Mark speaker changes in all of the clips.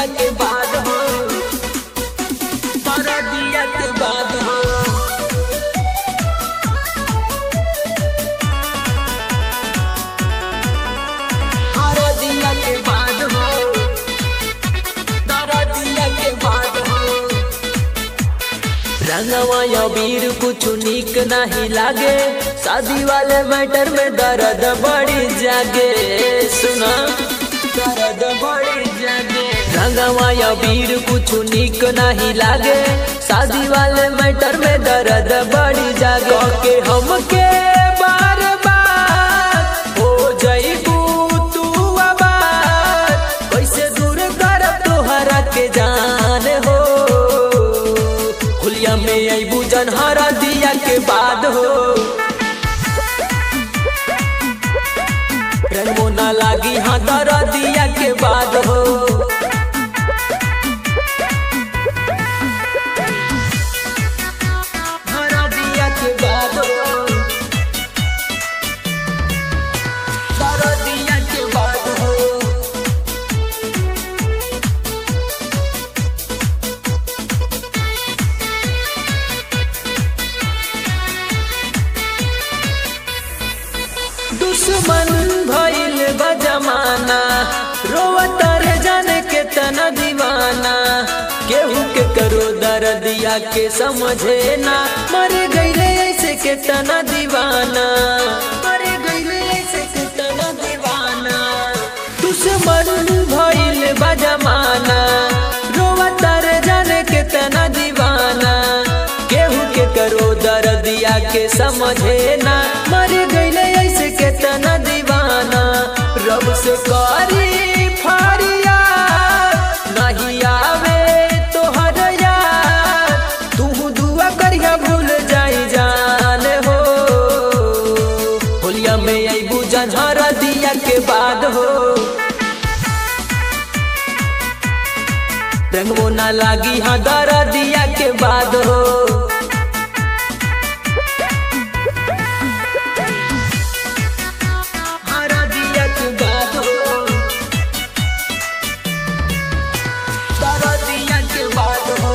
Speaker 1: के बाद हो, दरदिया के बाद हो। दरदिया के बाद हो, दरदिया के बाद हो। रंगवा अबीर कुछ निक नहीं लागे, शादी वाले मैटर में दर्द बड़ी जागे। सुना दर्द बड़ी जागे। रंगवा अबीर कुछ निक नहीं लागे, शादी वाले मैटर में दर्द बड़ी जागे। के हमके बार बार हो जाइबू तू आबाद, कैसे दूर कर तोहरा के जान हो। हुलिया में अबू जनहरा दिया के बाद हो, रंगो ना लागी हाँ दरदिया के बाद हो। दरदिया के बाद हो, दरदिया के बाद हो। दुश्मन भइल बा जमाना, रोवता रे जाने के तना दीवाना। केहू के करो दर्दिया के समझे ना, मर गईले ऐसे के तना दीवाना, मर गईले ऐसे के तना दीवाना। दुश्मन भइल बा जमाना, रोवता रे जाने के तना दीवाना। केहू के करो दर्दिया के समझे ना, मर गईले ऐसे के तना दीवाना। रब से करी फरियाद नहीं आवे तोहर यार, तू दुआ करिया भूल जाई जान हो। होलिया में अबू जनहरा दिया के बाद हो, रंगो ना लागी हाँ दरदिया के बाद हो। दरदिया के बाद हो, दरदिया के बाद हो।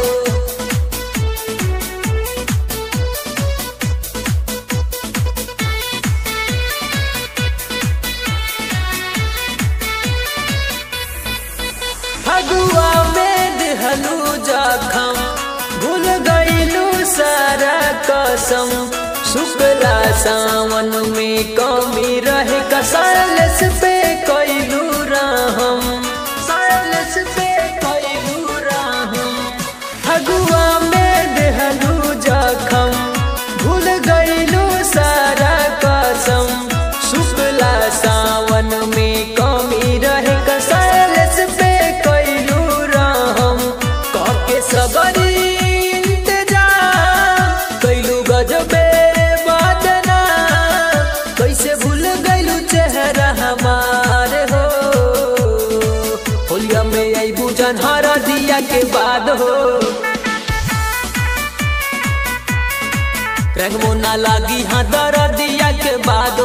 Speaker 1: फगुआ में दिहलू जखम, भूल गईलू सारा कसम। शुक्ला सावन में कमी रहे का सालस पे कैलू रहम, सालस पे कैलू रहम। फगुआ में दिहलू जखम, भूल गईलू सारा कसम। शुक्ला सावन में कमी रहे का सालस पे कैलू रहम। कके सबरी इंतजाम कैलू गजबे बदना, कैसे भूल गईलू चेहरा हमार हो। होलिया में अबू जनहरा दिया के बाद हो, रंगो ना लागी हाँ दरदिया के बाद